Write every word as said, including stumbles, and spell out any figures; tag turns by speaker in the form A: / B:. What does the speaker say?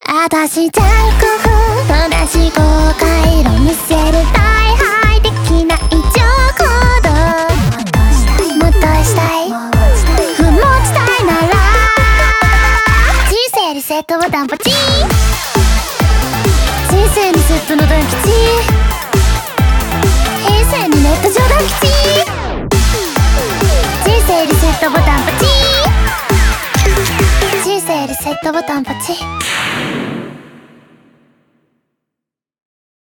A: 私ちゃん工夫正しい公開路見せる大敗的な異常行動。もっとしたい不毛地帯なら人生リセットボタンポチ。人生にセットのドン吉、平成にネット上ドン吉。人生リセットボタンポチ。人生リセットボタンポチ。